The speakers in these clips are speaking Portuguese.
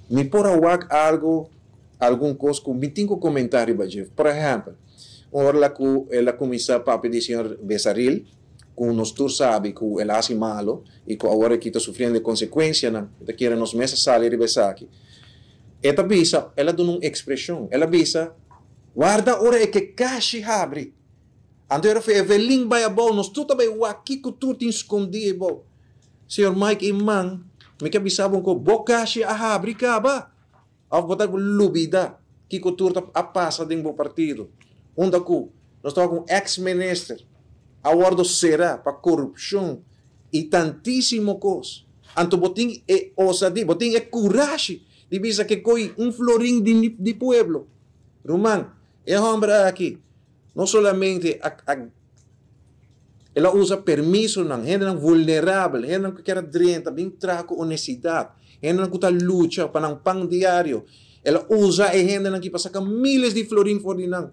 Me por awak algo, algum coisa com 25 comentários, por exemplo, ora que ela começa a pedir senhor Besaril, com nós todos sabe que ela hace malo e que agora que está sofrendo consequências, né? Está querendo nos meses sair e aqui. Esta bisa, ela dá uma expressão, ela bisa, guarda ora é que caixa abre. Então ela fez Evelyn vai a bol, nós tudo bem o aqui que tu te escondido. Senhor Mike Iman, me que avisavam que bo caixa abre caba. Ao botar lubida, que cultura a passa dentro do partido. Onde que nós estamos com ex-minister, a ordem será para corrupção e tantíssimo coisa. Anto botin é ousadia, botin é coragem de dizer que coi florim de pueblo. Roman, é homem aqui, não solamente ela usa permisso, não, ela não vulnerável, ela não quer drenta, bem trago honestidade, ela não quer luta para um pão diário, ela usa e ela não quer passar milhas de florim for não.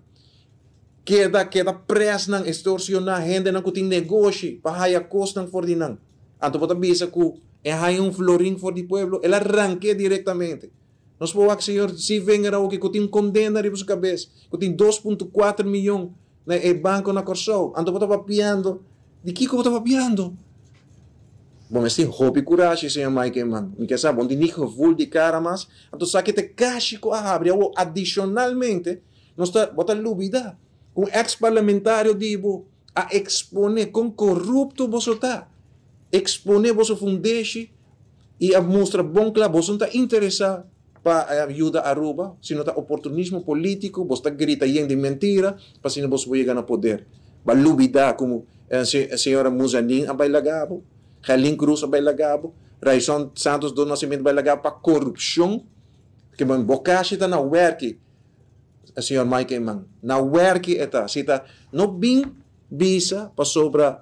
Queda pressa não extorsionar, ela não quer negócio para haya custo for não. Então pode dizer que é um florim for de pueblo, ela arranque diretamente. Nós podemos senhor, se vem a o que tem condena de sua cabeça, que tem 2,4 milhões no banco na Corsol, então pode estar papiando. De que eu estava papiando? Bom, mas tem hobby coragem, senhor Mike, man. Me quer saber, onde nem vou de cara, mas então sabe que te caixa com a abre, ou adicionalmente, nós está botando dúvida. Um ex-parlamentário dibo a exponer com corrupto você está, exponer você fundeixe e a mostrar bom que você não está interessado para ajudar a Aruba, se não está oportunismo político, você está gritando de mentira, para se não você vai chegar no poder. Para dúvida como a senhora Muzanin a bailagabo, Helin Cruz a bailagabo, Raison Santos do Nascimento bailagabo para corrupção, que man bocashi está na werki, a senhor Mike man, na werki está, se está no bem visa para sobra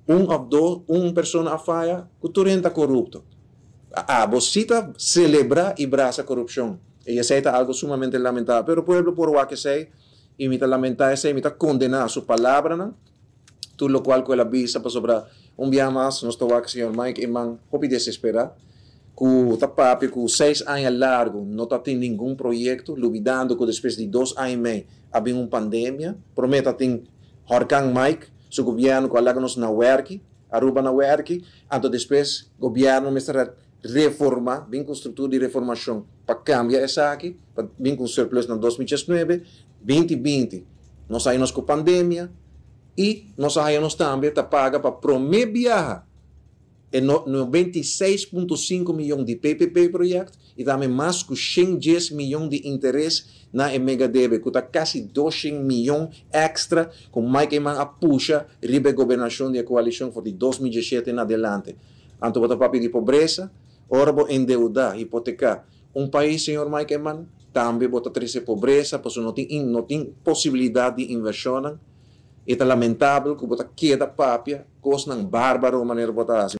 pessoa a faia, que tu renta corrupto. Você está celebrar e braça a corrupção. E isso é algo sumamente lamentável. Pero o povo por o que sei, imita lamentar, imita condenar a sua palavra, não? Tudo lo qual que ela visa para sobrar dia mais, nós estamos aqui, senhor Mike, e man, hope desesperar, que está papi, que 6 anos largo, não está tendo nenhum projeto, duvidando que depois de 2 anos e meio, havia uma pandemia, prometa tem Horkan Mike, seu governo, que alagamos na werki, Aruba na werki, então depois, o governo me estará reforma, bem com estrutura de reformação, para cambiar essa aqui, bem com surplus na 2019, 2020, nós saímos com a pandemia, e nós saímos também, está paga para prometer viajar, é 96,5 milhões de PPP projeto, e também mais que 110 milhões de interesse na MegaDB, que está quase 200 milhões extra, com mais que a puxa, riba governação da coalição, de 2017 em adelante. Então, bota papi de pobreza, ora vou endeudar, hipotecar. País, senhor Mike Eman, também bota triste pobreza, porque não tem possibilidade de inversão. É lamentável que bota queda papia, coisa bárbaro, maneira botar assim.